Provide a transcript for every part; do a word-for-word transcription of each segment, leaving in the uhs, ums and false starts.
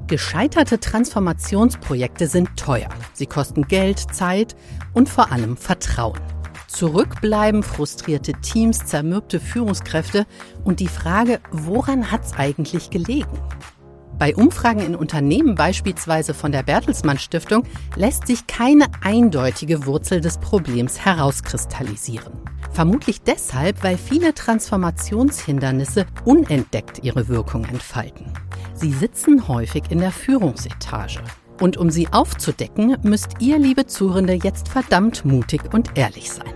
Gescheiterte Transformationsprojekte sind teuer. Sie kosten Geld, Zeit und vor allem Vertrauen. Zurückbleiben frustrierte Teams, zermürbte Führungskräfte und die Frage, woran hat's eigentlich gelegen? Bei Umfragen in Unternehmen, beispielsweise von der Bertelsmann Stiftung, lässt sich keine eindeutige Wurzel des Problems herauskristallisieren. Vermutlich deshalb, weil viele Transformationshindernisse unentdeckt ihre Wirkung entfalten. Sie sitzen häufig in der Führungsetage. Und um sie aufzudecken, müsst ihr, liebe Zuhörende, jetzt verdammt mutig und ehrlich sein.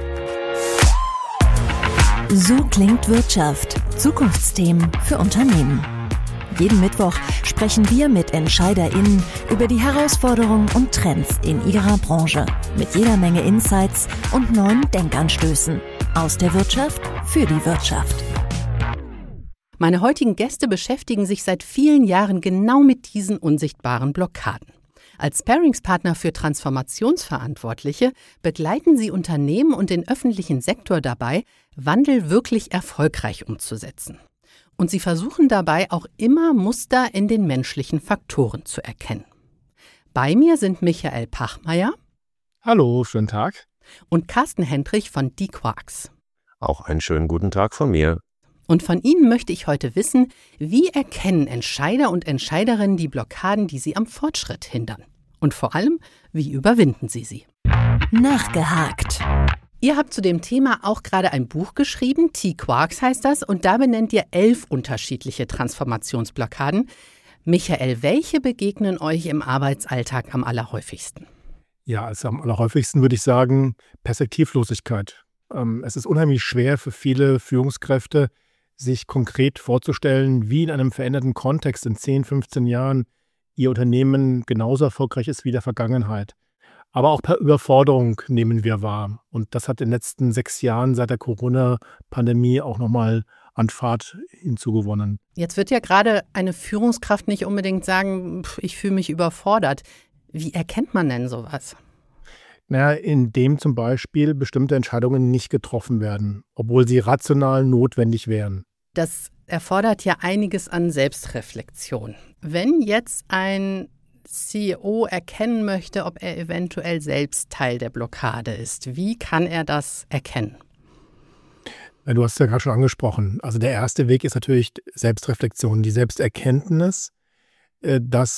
So klingt Wirtschaft. Zukunftsthemen für Unternehmen. Jeden Mittwoch sprechen wir mit EntscheiderInnen über die Herausforderungen und Trends in ihrer Branche. Mit jeder Menge Insights und neuen Denkanstößen. Aus der Wirtschaft für die Wirtschaft. Meine heutigen Gäste beschäftigen sich seit vielen Jahren genau mit diesen unsichtbaren Blockaden. Als Sparringspartner für Transformationsverantwortliche begleiten sie Unternehmen und den öffentlichen Sektor dabei, Wandel wirklich erfolgreich umzusetzen. Und sie versuchen dabei auch immer Muster in den menschlichen Faktoren zu erkennen. Bei mir sind Michael Pachmeier. Hallo, schönen Tag. Und Carsten Hendrich von Die Quarks. Auch einen schönen guten Tag von mir. Und von Ihnen möchte ich heute wissen, wie erkennen Entscheider und Entscheiderinnen die Blockaden, die sie am Fortschritt hindern? Und vor allem, wie überwinden sie sie? Nachgehakt. Ihr habt zu dem Thema auch gerade ein Buch geschrieben, Die Quarks heißt das, und da benennt ihr elf unterschiedliche Transformationsblockaden. Michael, welche begegnen euch im Arbeitsalltag am allerhäufigsten? Ja, also am allerhäufigsten würde ich sagen Perspektivlosigkeit. Ähm, es ist unheimlich schwer für viele Führungskräfte, sich konkret vorzustellen, wie in einem veränderten Kontext in zehn, fünfzehn Jahren ihr Unternehmen genauso erfolgreich ist wie in der Vergangenheit. Aber auch per Überforderung nehmen wir wahr. Und das hat in den letzten sechs Jahren seit der Corona-Pandemie auch nochmal an Fahrt hinzugewonnen. Jetzt wird ja gerade eine Führungskraft nicht unbedingt sagen, ich fühle mich überfordert. Wie erkennt man denn sowas? Naja, indem zum Beispiel bestimmte Entscheidungen nicht getroffen werden, obwohl sie rational notwendig wären. Das erfordert ja einiges an Selbstreflexion. Wenn jetzt ein C E O erkennen möchte, ob er eventuell selbst Teil der Blockade ist, wie kann er das erkennen? Du hast es ja gerade schon angesprochen. Also der erste Weg ist natürlich Selbstreflexion, die Selbsterkenntnis, dass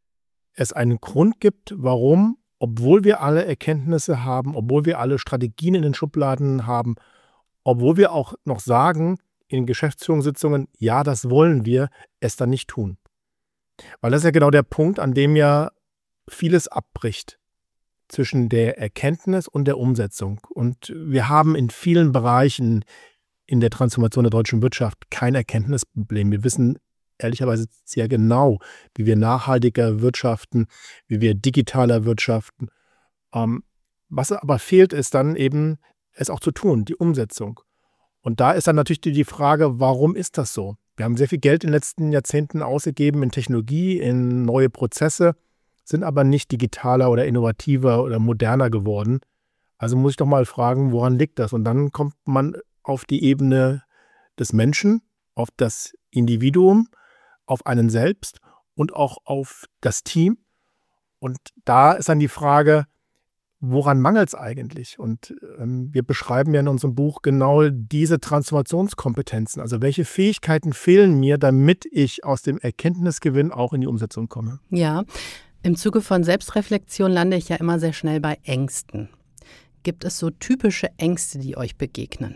es einen Grund gibt, warum, obwohl wir alle Erkenntnisse haben, obwohl wir alle Strategien in den Schubladen haben, obwohl wir auch noch sagen in Geschäftsführungssitzungen, ja, das wollen wir, es dann nicht tun. Weil das ist ja genau der Punkt, an dem ja vieles abbricht zwischen der Erkenntnis und der Umsetzung. Und wir haben in vielen Bereichen in der Transformation der deutschen Wirtschaft kein Erkenntnisproblem. Wir wissen ehrlicherweise sehr genau, wie wir nachhaltiger wirtschaften, wie wir digitaler wirtschaften. Ähm, was aber fehlt, ist dann eben, es auch zu tun, die Umsetzung. Und da ist dann natürlich die Frage, warum ist das so? Wir haben sehr viel Geld in den letzten Jahrzehnten ausgegeben in Technologie, in neue Prozesse, sind aber nicht digitaler oder innovativer oder moderner geworden. Also muss ich doch mal fragen, woran liegt das? Und dann kommt man auf die Ebene des Menschen, auf das Individuum, auf einen selbst und auch auf das Team. Und da ist dann die Frage, woran mangelt es eigentlich? Und ähm, wir beschreiben ja in unserem Buch genau diese Transformationskompetenzen. Also welche Fähigkeiten fehlen mir, damit ich aus dem Erkenntnisgewinn auch in die Umsetzung komme? Ja, im Zuge von Selbstreflexion lande ich ja immer sehr schnell bei Ängsten. Gibt es so typische Ängste, die euch begegnen?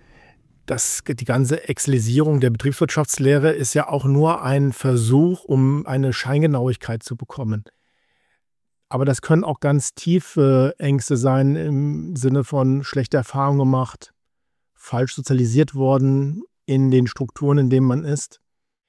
Das, die ganze Excelisierung der Betriebswirtschaftslehre ist ja auch nur ein Versuch, um eine Scheingenauigkeit zu bekommen. Aber das können auch ganz tiefe Ängste sein im Sinne von schlechte Erfahrungen gemacht, falsch sozialisiert worden in den Strukturen, in denen man ist.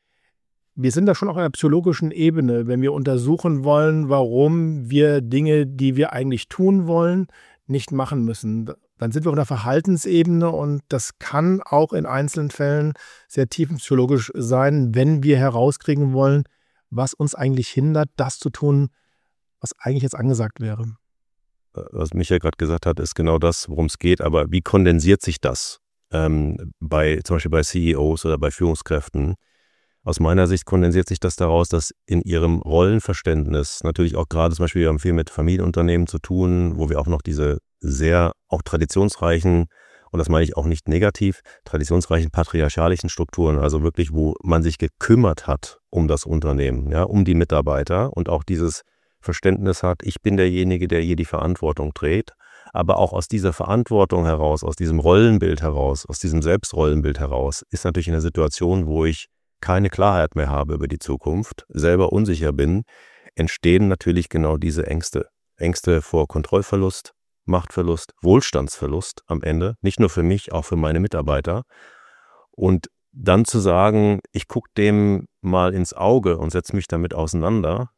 Wir sind da schon auf einer psychologischen Ebene, wenn wir untersuchen wollen, warum wir Dinge, die wir eigentlich tun wollen, nicht machen müssen. Dann sind wir auf einer Verhaltensebene und das kann auch in einzelnen Fällen sehr tiefenpsychologisch sein, wenn wir herauskriegen wollen, was uns eigentlich hindert, das zu tun, was eigentlich jetzt angesagt wäre. Was Michael gerade gesagt hat, ist genau das, worum es geht. Aber wie kondensiert sich das ähm, bei zum Beispiel bei C E Os oder bei Führungskräften? Aus meiner Sicht kondensiert sich das daraus, dass in ihrem Rollenverständnis, natürlich auch gerade zum Beispiel, wir haben viel mit Familienunternehmen zu tun, wo wir auch noch diese sehr auch traditionsreichen, und das meine ich auch nicht negativ, traditionsreichen patriarchalischen Strukturen, also wirklich, wo man sich gekümmert hat um das Unternehmen, ja, um die Mitarbeiter und auch dieses Verständnis hat, ich bin derjenige, der hier die Verantwortung trägt, aber auch aus dieser Verantwortung heraus, aus diesem Rollenbild heraus, aus diesem Selbstrollenbild heraus, ist natürlich in der Situation, wo ich keine Klarheit mehr habe über die Zukunft, selber unsicher bin, entstehen natürlich genau diese Ängste. Ängste vor Kontrollverlust, Machtverlust, Wohlstandsverlust am Ende, nicht nur für mich, auch für meine Mitarbeiter. Und dann zu sagen, ich gucke dem mal ins Auge und setze mich damit auseinander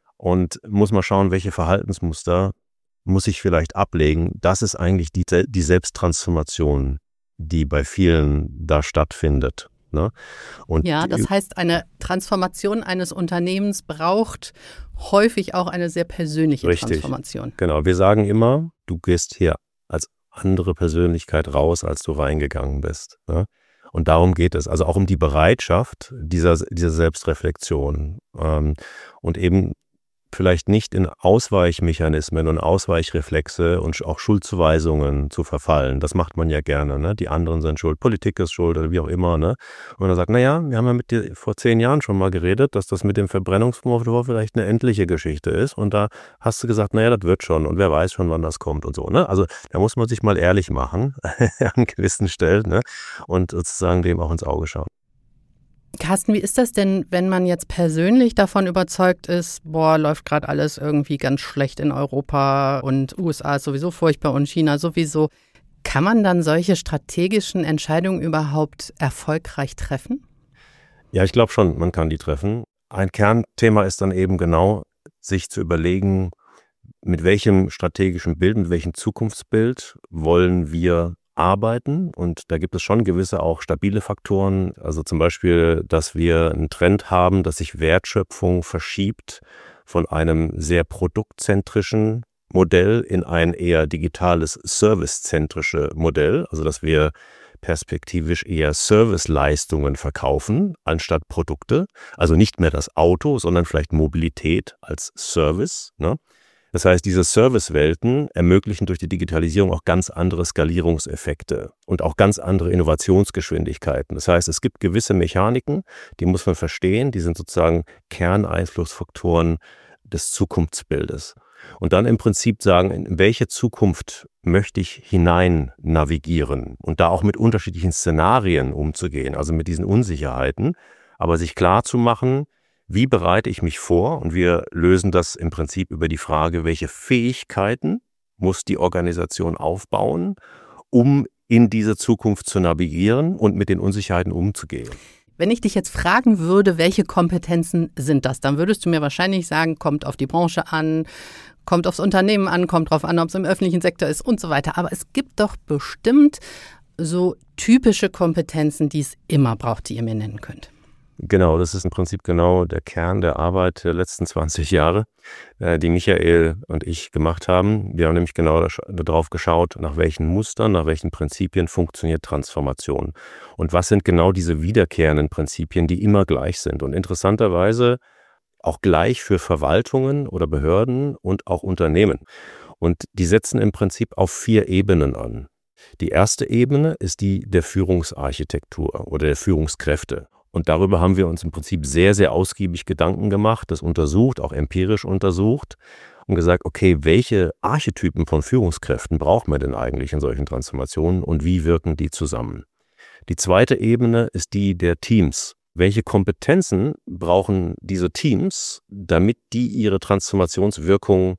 und muss mal schauen, welche Verhaltensmuster muss ich vielleicht ablegen. Das ist eigentlich die, die Selbsttransformation, die bei vielen da stattfindet. Ne? Und ja, das heißt, eine Transformation eines Unternehmens braucht häufig auch eine sehr persönliche richtig, Transformation. Genau, wir sagen immer, du gehst hier als andere Persönlichkeit raus, als du reingegangen bist. Ne? Und darum geht es. Also auch um die Bereitschaft dieser, dieser Selbstreflexion ähm, und eben vielleicht nicht in Ausweichmechanismen und Ausweichreflexe und auch Schuldzuweisungen zu verfallen. Das macht man ja gerne, ne? Die anderen sind schuld, Politik ist schuld oder wie auch immer, ne? Und man sagt, naja, wir haben ja mit dir vor zehn Jahren schon mal geredet, dass das mit dem Verbrennungsmotor vielleicht eine endliche Geschichte ist. Und da hast du gesagt, naja, das wird schon und wer weiß schon, wann das kommt und so, ne? Also da muss man sich mal ehrlich machen an gewissen Stellen, ne? Und sozusagen dem auch ins Auge schauen. Carsten, wie ist das denn, wenn man jetzt persönlich davon überzeugt ist, boah, läuft gerade alles irgendwie ganz schlecht in Europa und U S A ist sowieso furchtbar und China sowieso. Kann man dann solche strategischen Entscheidungen überhaupt erfolgreich treffen? Ja, ich glaube schon, man kann die treffen. Ein Kernthema ist dann eben genau, sich zu überlegen, mit welchem strategischen Bild, mit welchem Zukunftsbild wollen wir arbeiten, und da gibt es schon gewisse auch stabile Faktoren, also zum Beispiel, dass wir einen Trend haben, dass sich Wertschöpfung verschiebt von einem sehr produktzentrischen Modell in ein eher digitales servicezentrische Modell, also dass wir perspektivisch eher Serviceleistungen verkaufen anstatt Produkte, also nicht mehr das Auto, sondern vielleicht Mobilität als Service, ne? Das heißt, diese Servicewelten ermöglichen durch die Digitalisierung auch ganz andere Skalierungseffekte und auch ganz andere Innovationsgeschwindigkeiten. Das heißt, es gibt gewisse Mechaniken, die muss man verstehen, die sind sozusagen Kerneinflussfaktoren des Zukunftsbildes. Und dann im Prinzip sagen, in welche Zukunft möchte ich hinein navigieren und da auch mit unterschiedlichen Szenarien umzugehen, also mit diesen Unsicherheiten, aber sich klar zu machen, wie bereite ich mich vor? Und wir lösen das im Prinzip über die Frage, welche Fähigkeiten muss die Organisation aufbauen, um in diese Zukunft zu navigieren und mit den Unsicherheiten umzugehen. Wenn ich dich jetzt fragen würde, welche Kompetenzen sind das, dann würdest du mir wahrscheinlich sagen, kommt auf die Branche an, kommt aufs Unternehmen an, kommt drauf an, ob es im öffentlichen Sektor ist und so weiter. Aber es gibt doch bestimmt so typische Kompetenzen, die es immer braucht, die ihr mir nennen könnt. Genau, das ist im Prinzip genau der Kern der Arbeit der letzten zwanzig Jahre, die Michael und ich gemacht haben. Wir haben nämlich genau darauf geschaut, nach welchen Mustern, nach welchen Prinzipien funktioniert Transformation. Und was sind genau diese wiederkehrenden Prinzipien, die immer gleich sind. Und interessanterweise auch gleich für Verwaltungen oder Behörden und auch Unternehmen. Und die setzen im Prinzip auf vier Ebenen an. Die erste Ebene ist die der Führungsarchitektur oder der Führungskräfte. Und darüber haben wir uns im Prinzip sehr, sehr ausgiebig Gedanken gemacht, das untersucht, auch empirisch untersucht und gesagt, okay, welche Archetypen von Führungskräften brauchen wir denn eigentlich in solchen Transformationen und wie wirken die zusammen? Die zweite Ebene ist die der Teams. Welche Kompetenzen brauchen diese Teams, damit die ihre Transformationswirkung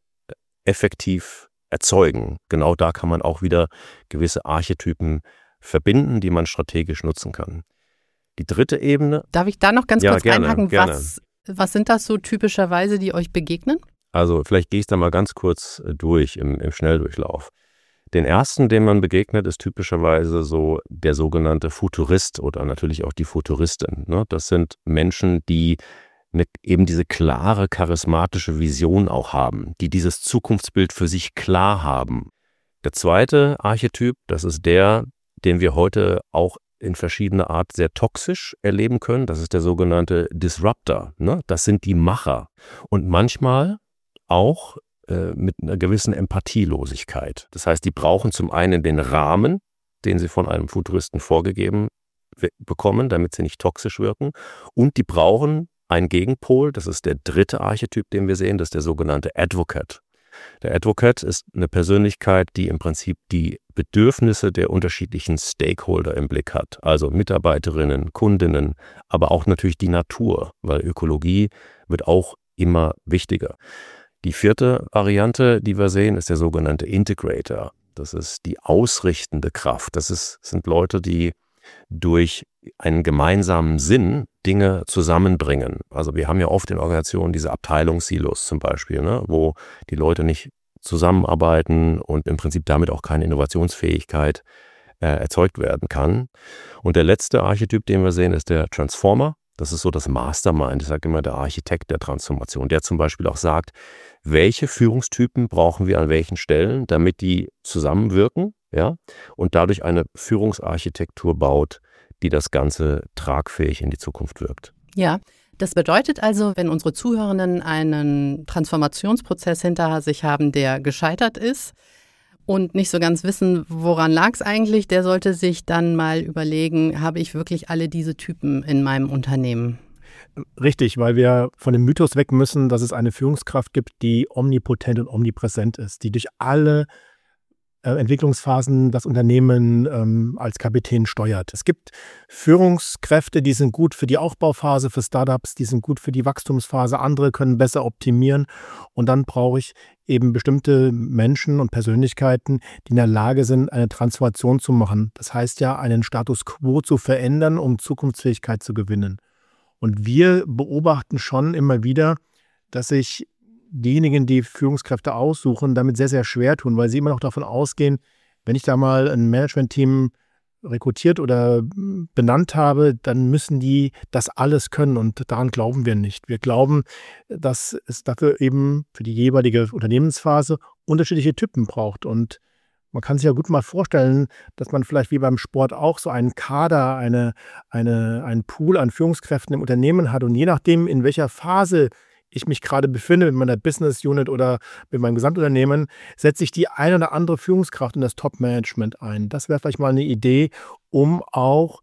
effektiv erzeugen? Genau da kann man auch wieder gewisse Archetypen verbinden, die man strategisch nutzen kann. Die dritte Ebene. Darf ich da noch ganz ja, kurz gerne, reinhaken? Gerne. Was, was sind das so typischerweise, die euch begegnen? Also vielleicht gehe ich da mal ganz kurz durch im, im Schnelldurchlauf. Den ersten, dem man begegnet, ist typischerweise so der sogenannte Futurist oder natürlich auch die Futuristin. Ne? Das sind Menschen, die eine, eben diese klare, charismatische Vision auch haben, die dieses Zukunftsbild für sich klar haben. Der zweite Archetyp, das ist der, den wir heute auch in verschiedener Art sehr toxisch erleben können. Das ist der sogenannte Disruptor, ne? Das sind die Macher. Und manchmal auch äh, mit einer gewissen Empathielosigkeit. Das heißt, die brauchen zum einen den Rahmen, den sie von einem Futuristen vorgegeben bekommen, damit sie nicht toxisch wirken. Und die brauchen einen Gegenpol. Das ist der dritte Archetyp, den wir sehen. Das ist der sogenannte Advocate. Der Advocate ist eine Persönlichkeit, die im Prinzip die Bedürfnisse der unterschiedlichen Stakeholder im Blick hat. Also Mitarbeiterinnen, Kundinnen, aber auch natürlich die Natur, weil Ökologie wird auch immer wichtiger. Die vierte Variante, die wir sehen, ist der sogenannte Integrator. Das ist die ausrichtende Kraft. Das ist, sind Leute, die durch einen gemeinsamen Sinn Dinge zusammenbringen. Also wir haben ja oft in Organisationen diese Abteilungssilos zum Beispiel, ne, wo die Leute nicht zusammenarbeiten und im Prinzip damit auch keine Innovationsfähigkeit äh, erzeugt werden kann. Und der letzte Archetyp, den wir sehen, ist der Transformer. Das ist so das Mastermind, ich sage immer der Architekt der Transformation, der zum Beispiel auch sagt, welche Führungstypen brauchen wir an welchen Stellen, damit die zusammenwirken, ja, und dadurch eine Führungsarchitektur baut, die das Ganze tragfähig in die Zukunft wirkt. Ja, das bedeutet also, wenn unsere Zuhörenden einen Transformationsprozess hinter sich haben, der gescheitert ist und nicht so ganz wissen, woran lag es eigentlich, der sollte sich dann mal überlegen, habe ich wirklich alle diese Typen in meinem Unternehmen? Richtig, weil wir von dem Mythos weg müssen, dass es eine Führungskraft gibt, die omnipotent und omnipräsent ist, die durch alle äh, Entwicklungsphasen das Unternehmen ähm, als Kapitän steuert. Es gibt Führungskräfte, die sind gut für die Aufbauphase, für Startups, die sind gut für die Wachstumsphase, andere können besser optimieren und dann brauche ich eben bestimmte Menschen und Persönlichkeiten, die in der Lage sind, eine Transformation zu machen. Das heißt ja, einen Status quo zu verändern, um Zukunftsfähigkeit zu gewinnen. Und wir beobachten schon immer wieder, dass sich diejenigen, die Führungskräfte aussuchen, damit sehr, sehr schwer tun, weil sie immer noch davon ausgehen, wenn ich da mal ein Management-Team rekrutiert oder benannt habe, dann müssen die das alles können und daran glauben wir nicht. Wir glauben, dass es dafür eben für die jeweilige Unternehmensphase unterschiedliche Typen braucht und man kann sich ja gut mal vorstellen, dass man vielleicht wie beim Sport auch so einen Kader, eine, eine, einen Pool an Führungskräften im Unternehmen hat. Und je nachdem, in welcher Phase ich mich gerade befinde, mit meiner Business Unit oder mit meinem Gesamtunternehmen, setze ich die eine oder andere Führungskraft in das Top-Management ein. Das wäre vielleicht mal eine Idee, um auch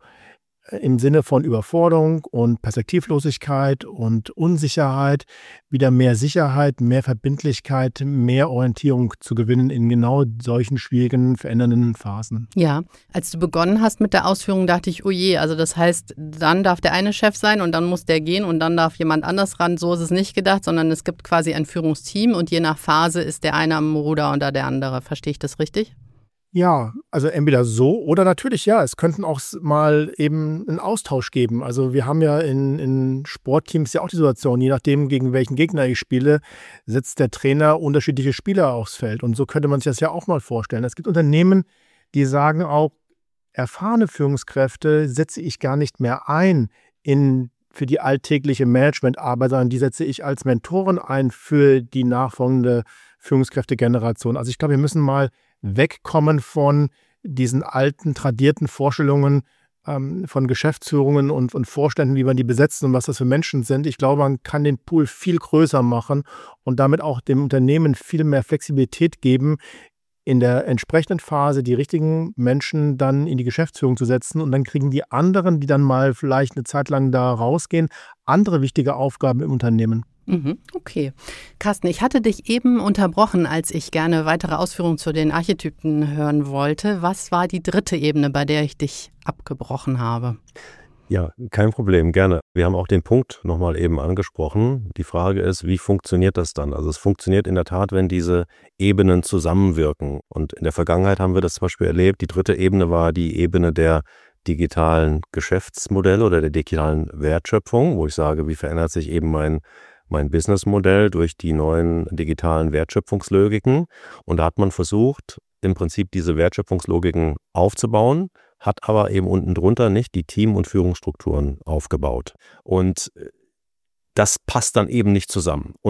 im Sinne von Überforderung und Perspektivlosigkeit und Unsicherheit wieder mehr Sicherheit, mehr Verbindlichkeit, mehr Orientierung zu gewinnen in genau solchen schwierigen, verändernden Phasen. Ja, als du begonnen hast mit der Ausführung, dachte ich, oh je, also das heißt, dann darf der eine Chef sein und dann muss der gehen und dann darf jemand anders ran. So ist es nicht gedacht, sondern es gibt quasi ein Führungsteam und je nach Phase ist der eine am Ruder oder der andere. Verstehe ich das richtig? Ja, also entweder so oder natürlich ja, es könnten auch mal eben einen Austausch geben. Also wir haben ja in, in Sportteams ja auch die Situation, je nachdem gegen welchen Gegner ich spiele, setzt der Trainer unterschiedliche Spieler aufs Feld und so könnte man sich das ja auch mal vorstellen. Es gibt Unternehmen, die sagen auch, erfahrene Führungskräfte setze ich gar nicht mehr ein in für die alltägliche Managementarbeit, sondern die setze ich als Mentoren ein für die nachfolgende Führungskräftegeneration. Also ich glaube, wir müssen mal wegkommen von diesen alten, tradierten Vorstellungen ähm, von Geschäftsführungen und, und Vorständen, wie man die besetzen und was das für Menschen sind. Ich glaube, man kann den Pool viel größer machen und damit auch dem Unternehmen viel mehr Flexibilität geben, in der entsprechenden Phase die richtigen Menschen dann in die Geschäftsführung zu setzen und dann kriegen die anderen, die dann mal vielleicht eine Zeit lang da rausgehen, andere wichtige Aufgaben im Unternehmen. Okay. Carsten, ich hatte dich eben unterbrochen, als ich gerne weitere Ausführungen zu den Archetypen hören wollte. Was war die dritte Ebene, bei der ich dich abgebrochen habe? Ja, kein Problem, gerne. Wir haben auch den Punkt nochmal eben angesprochen. Die Frage ist, wie funktioniert das dann? Also es funktioniert in der Tat, wenn diese Ebenen zusammenwirken. Und in der Vergangenheit haben wir das zum Beispiel erlebt. Die dritte Ebene war die Ebene der digitalen Geschäftsmodelle oder der digitalen Wertschöpfung, wo ich sage, wie verändert sich eben mein mein Businessmodell durch die neuen digitalen Wertschöpfungslogiken. Und da hat man versucht, im Prinzip diese Wertschöpfungslogiken aufzubauen, hat aber eben unten drunter nicht die Team- und Führungsstrukturen aufgebaut. Und das passt dann eben nicht zusammen. Und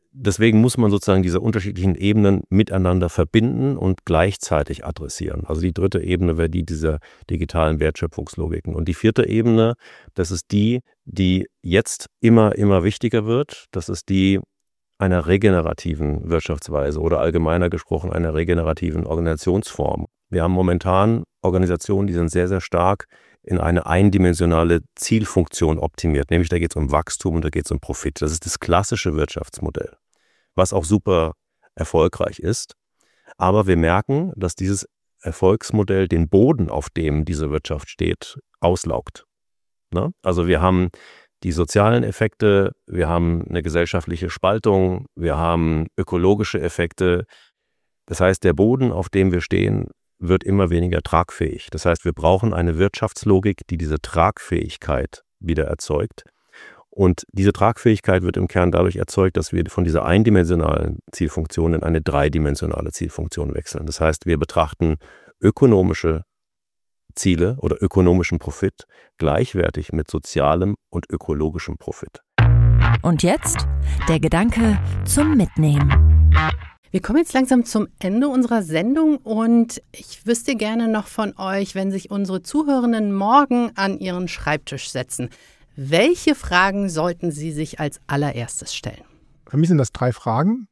deswegen muss man sozusagen diese unterschiedlichen Ebenen miteinander verbinden und gleichzeitig adressieren. Also die dritte Ebene wäre die dieser digitalen Wertschöpfungslogiken. Und die vierte Ebene, das ist die, die jetzt immer, immer wichtiger wird. Das ist die einer regenerativen Wirtschaftsweise oder allgemeiner gesprochen einer regenerativen Organisationsform. Wir haben momentan Organisationen, die sind sehr, sehr stark in eine eindimensionale Zielfunktion optimiert. Nämlich da geht es um Wachstum und da geht es um Profit. Das ist das klassische Wirtschaftsmodell, was auch super erfolgreich ist. Aber wir merken, dass dieses Erfolgsmodell den Boden, auf dem diese Wirtschaft steht, auslaugt. Ne? Also wir haben die sozialen Effekte, wir haben eine gesellschaftliche Spaltung, wir haben ökologische Effekte. Das heißt, der Boden, auf dem wir stehen, wird immer weniger tragfähig. Das heißt, wir brauchen eine Wirtschaftslogik, die diese Tragfähigkeit wieder erzeugt. Und diese Tragfähigkeit wird im Kern dadurch erzeugt, dass wir von dieser eindimensionalen Zielfunktion in eine dreidimensionale Zielfunktion wechseln. Das heißt, wir betrachten ökonomische Ziele oder ökonomischen Profit gleichwertig mit sozialem und ökologischem Profit. Und jetzt der Gedanke zum Mitnehmen. Wir kommen jetzt langsam zum Ende unserer Sendung und ich wüsste gerne noch von euch, wenn sich unsere Zuhörenden morgen an ihren Schreibtisch setzen, welche Fragen sollten sie sich als allererstes stellen? Für mich sind das drei Fragen.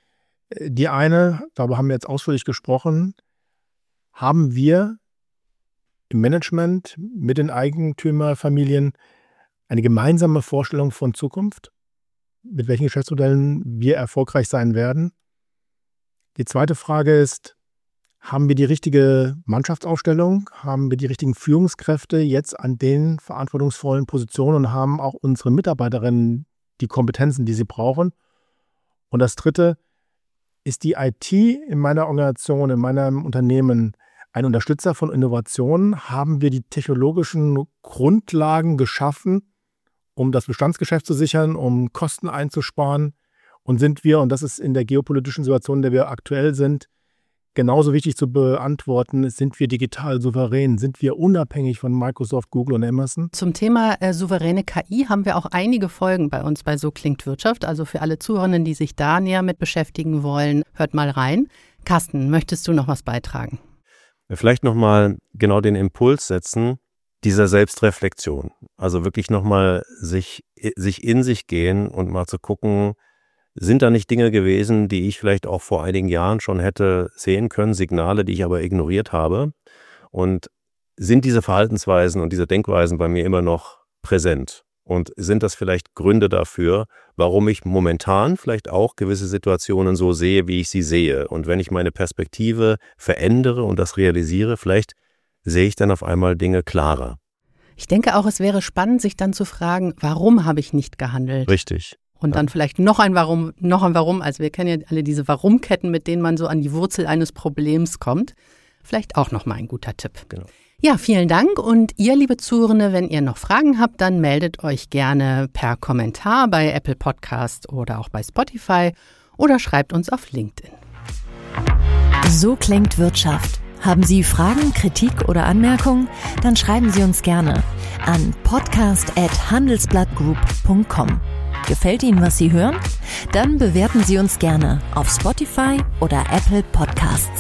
Die eine, darüber haben wir jetzt ausführlich gesprochen, haben wir im Management mit den Eigentümerfamilien eine gemeinsame Vorstellung von Zukunft, mit welchen Geschäftsmodellen wir erfolgreich sein werden? Die zweite Frage ist, haben wir die richtige Mannschaftsaufstellung? Haben wir die richtigen Führungskräfte jetzt an den verantwortungsvollen Positionen und haben auch unsere Mitarbeiterinnen die Kompetenzen, die sie brauchen? Und das dritte, ist die I T in meiner Organisation, in meinem Unternehmen ein Unterstützer von Innovationen? Haben wir die technologischen Grundlagen geschaffen, um das Bestandsgeschäft zu sichern, um Kosten einzusparen? Und sind wir, und das ist in der geopolitischen Situation, in der wir aktuell sind, genauso wichtig zu beantworten, sind wir digital souverän? Sind wir unabhängig von Microsoft, Google und Amazon? Zum Thema äh, souveräne K I haben wir auch einige Folgen bei uns bei So klingt Wirtschaft. Also für alle Zuhörenden, die sich da näher mit beschäftigen wollen, hört mal rein. Carsten, möchtest du noch was beitragen? Vielleicht nochmal genau den Impuls setzen dieser Selbstreflexion. Also wirklich nochmal sich, sich in sich gehen und mal zu gucken, sind da nicht Dinge gewesen, die ich vielleicht auch vor einigen Jahren schon hätte sehen können, Signale, die ich aber ignoriert habe? Und sind diese Verhaltensweisen und diese Denkweisen bei mir immer noch präsent? Und sind das vielleicht Gründe dafür, warum ich momentan vielleicht auch gewisse Situationen so sehe, wie ich sie sehe? Und wenn ich meine Perspektive verändere und das realisiere, vielleicht sehe ich dann auf einmal Dinge klarer. Ich denke auch, es wäre spannend, sich dann zu fragen, warum habe ich nicht gehandelt? Richtig. Und dann vielleicht noch ein Warum, noch ein Warum. Also wir kennen ja alle diese Warum-Ketten, mit denen man so an die Wurzel eines Problems kommt. Vielleicht auch noch mal ein guter Tipp. Genau. Ja, vielen Dank. Und ihr, liebe Zuhörende, wenn ihr noch Fragen habt, dann meldet euch gerne per Kommentar bei Apple Podcast oder auch bei Spotify oder schreibt uns auf LinkedIn. So klingt Wirtschaft. Haben Sie Fragen, Kritik oder Anmerkungen? Dann schreiben Sie uns gerne an podcast at handelsblattgroup punkt com. Gefällt Ihnen, was Sie hören? Dann bewerten Sie uns gerne auf Spotify oder Apple Podcasts.